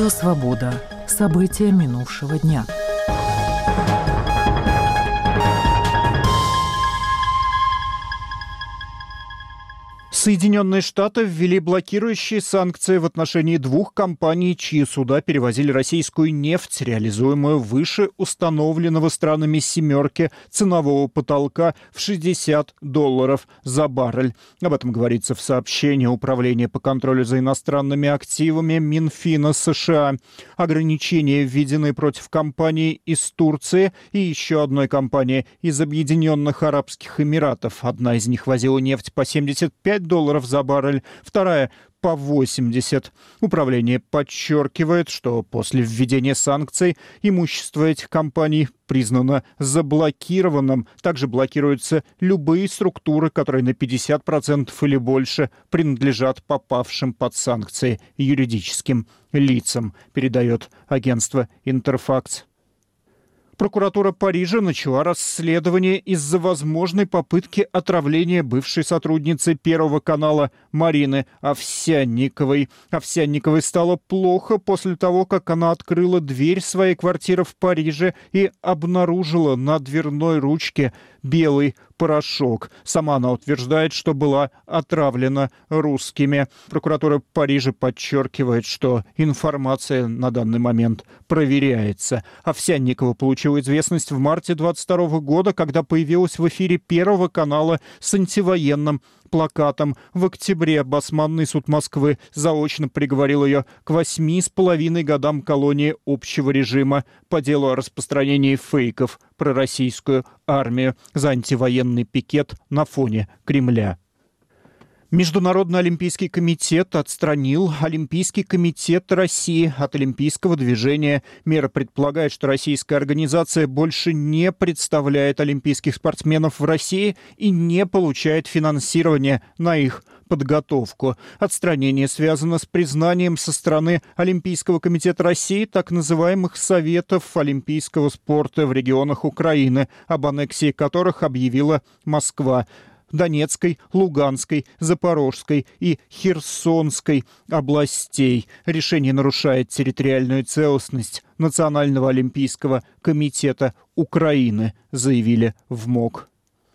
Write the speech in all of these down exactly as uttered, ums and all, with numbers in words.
Радио «Свобода». События минувшего дня. Соединенные Штаты ввели блокирующие санкции в отношении двух компаний, чьи суда перевозили российскую нефть, реализуемую выше установленного странами «семерки» ценового потолка в шестьдесят долларов за баррель. Об этом говорится в сообщении Управления по контролю за иностранными активами Минфина США. Ограничения введены против компаний из Турции и еще одной компании из Объединенных Арабских Эмиратов. Одна из них возила нефть по семьдесят пять долларов за баррель, вторая по восемьдесят. Управление подчеркивает, что после введения санкций имущество этих компаний признано заблокированным. Также блокируются любые структуры, которые на пятьдесят процентов или больше принадлежат попавшим под санкции юридическим лицам, передает агентство «Интерфакс». Прокуратура Парижа начала расследование из-за возможной попытки отравления бывшей сотрудницы Первого канала Марины Овсянниковой. Овсянниковой стало плохо после того, как она открыла дверь своей квартиры в Париже и обнаружила на дверной ручке белый порошок. Сама она утверждает, что была отравлена русскими. Прокуратура Парижа подчеркивает, что информация на данный момент проверяется. Овсянникова получила известность в марте двадцать второго года, когда появилась в эфире Первого канала с антивоенным плакатом. В октябре Басманный суд Москвы заочно приговорил ее к восьми с половиной годам колонии общего режима по делу о распространении фейков про российскую армию за антивоенный пикет на фоне Кремля. Международный олимпийский комитет отстранил Олимпийский комитет России от олимпийского движения. Мера предполагает, что российская организация больше не представляет олимпийских спортсменов в России и не получает финансирования на их подготовку. Отстранение связано с признанием со стороны Олимпийского комитета России так называемых Советов олимпийского спорта в регионах Украины, об аннексии которых объявила Москва. Донецкой, Луганской, Запорожской и Херсонской областей. Решение нарушает территориальную целостность Национального олимпийского комитета Украины, заявили в МОК.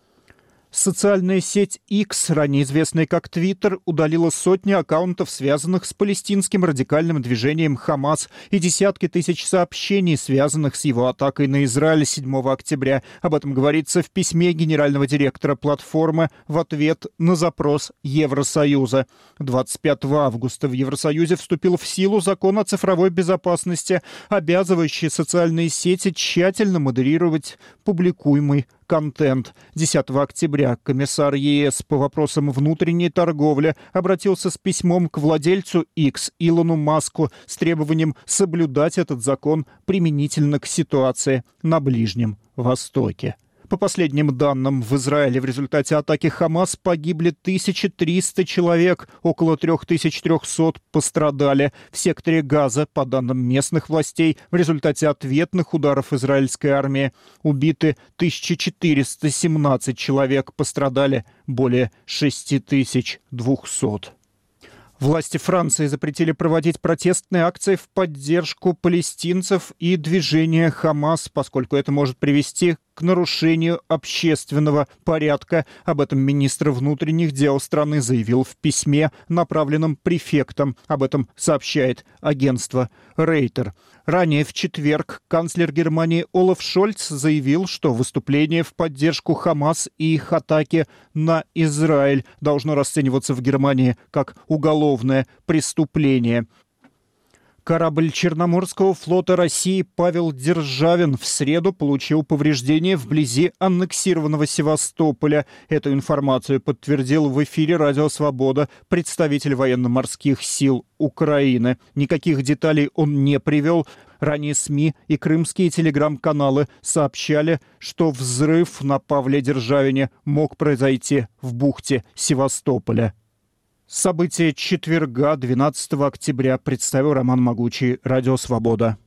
Социальная сеть X, ранее известная как Twitter, удалила сотни аккаунтов, связанных с палестинским радикальным движением «Хамас», и десятки тысяч сообщений, связанных с его атакой на Израиль седьмого октября. Об этом говорится в письме генерального директора платформы в ответ на запрос Евросоюза. двадцать пятого августа в Евросоюзе вступил в силу закон о цифровой безопасности, обязывающий социальные сети тщательно модерировать публикуемый контент. десятого октября комиссар ЕС по вопросам внутренней торговли обратился с письмом к владельцу X Илону Маску с требованием соблюдать этот закон применительно к ситуации на Ближнем Востоке. По последним данным, в Израиле в результате атаки Хамас погибли тысяча триста человек, около три тысячи триста пострадали. В секторе Газа, по данным местных властей, в результате ответных ударов израильской армии убиты тысяча четыреста семнадцать человек, пострадали более шесть тысяч двести. Власти Франции запретили проводить протестные акции в поддержку палестинцев и движения «Хамас», поскольку это может привести к нарушению общественного порядка. Об этом министр внутренних дел страны заявил в письме, направленном префектом. Об этом сообщает агентство Рейтер. Ранее в четверг канцлер Германии Олаф Шольц заявил, что выступление в поддержку Хамас и их атаки на Израиль должно расцениваться в Германии как уголовное преступление. Корабль Черноморского флота России «Павел Державин» в среду получил повреждения вблизи аннексированного Севастополя. Эту информацию подтвердил в эфире «Радио Свобода» представитель военно-морских сил Украины. Никаких деталей он не привел. Ранее СМИ и крымские телеграм-каналы сообщали, что взрыв на Павле Державине мог произойти в бухте Севастополя. События четверга, двенадцатого октября, представил Роман Могучий, Радио Свобода.